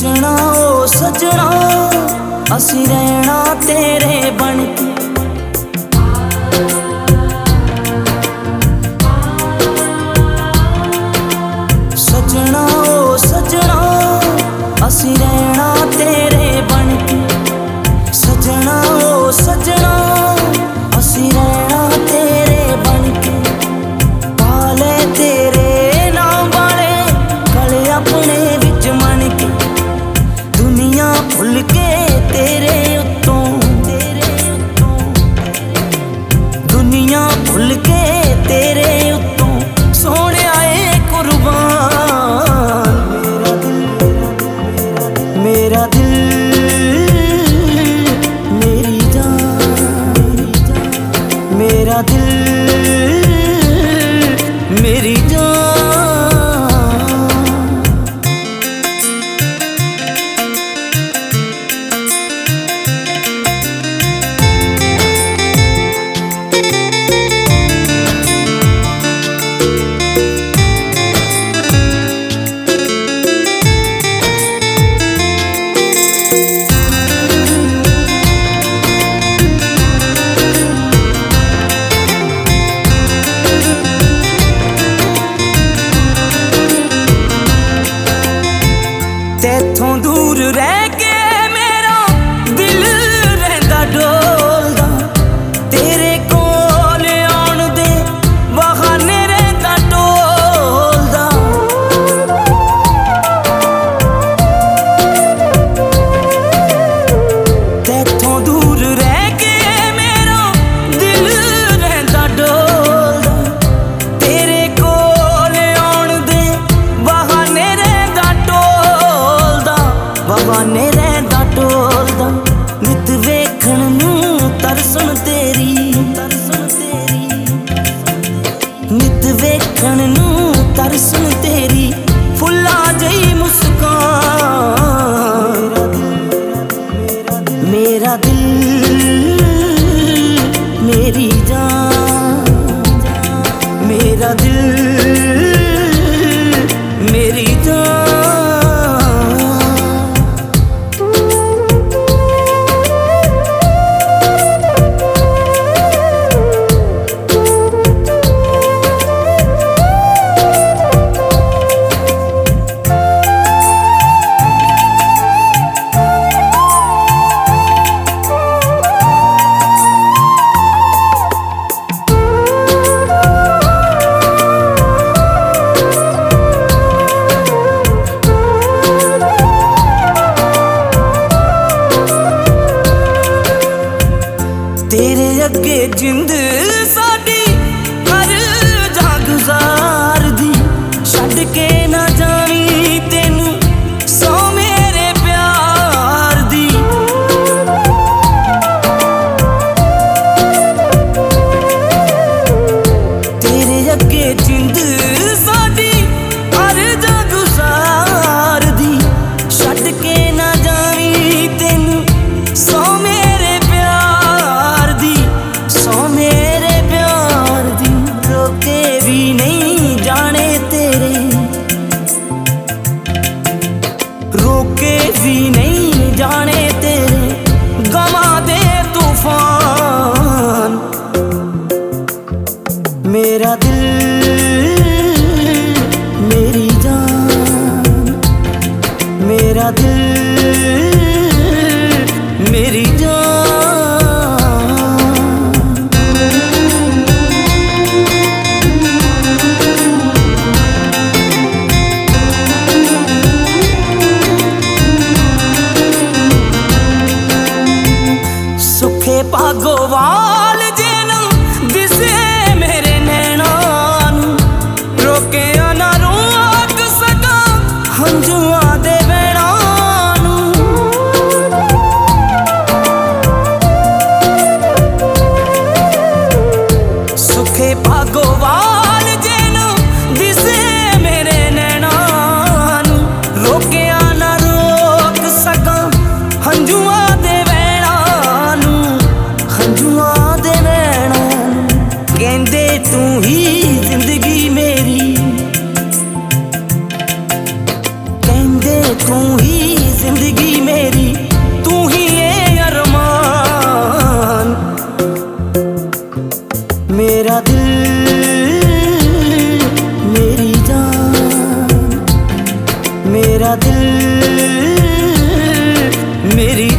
सजना ओ सजना असी रहना तेरे बन के। सजना ओ सजना असी रहना तेरे बन के। सजना ओ सजना असी रहना तेरे बन के। पाले तेरे नाम वाले गले अपने विच मन के। दुनिया भुल के तेरे उत्तों दुनिया भुल के तेरे उत्तों सोने आए कुर्बान। मेरा दिल मेरी जान, मेरा दिल मेरी जान। तेथों दूर रह के मेरा दिल रहंदा डोलदा। तेरे कोल आउण दे बहाने रहंदा टोलदा। तेथों दूर रह के मेरा दिल रहंदा डोलदा। तेरे कोल आउण दे बहाने रहंदा टोलदा। बहाने रहंदा टोलदा। नित वेखण नूं तरसन तेरी नित वेखण नूं तरसन तेरी फुल्ला जई मुस्कान। मेरा दिल मेरी जान, मेरा दिल मेरी जान। तेरे अगे जिंद साडी हर जां गुजार दी। छड्ड के ना जावी तेनू सौ मेरे प्यार दी। तेरे अगे जिंद साडी हर जां गुजार दी। छड्ड के ना जावी तेनू सौ मेरे प्यार दी। सौ मेरे प्यार दी। रोके भी नहीं जाने तेरे, रोके भी नहीं जाने तेरे गमा दे तूफान। मेरा दिल मेरी जान, मेरा दिल मेरी जान। सुखे भागोवाल जेनू दिसे मेरे नैना नू। रोके ना रोक सका हंजुआं दे बैणा नू। सुखे भागोवाल जेनू दिसे मेरे नैना नू। रोके ना रोक सका हंजुआं दे बैणा नू। हंजुआं दे बैणा नू। कहंदे तू ही जिंदगी मेरी, कहंदे तू ही मेरी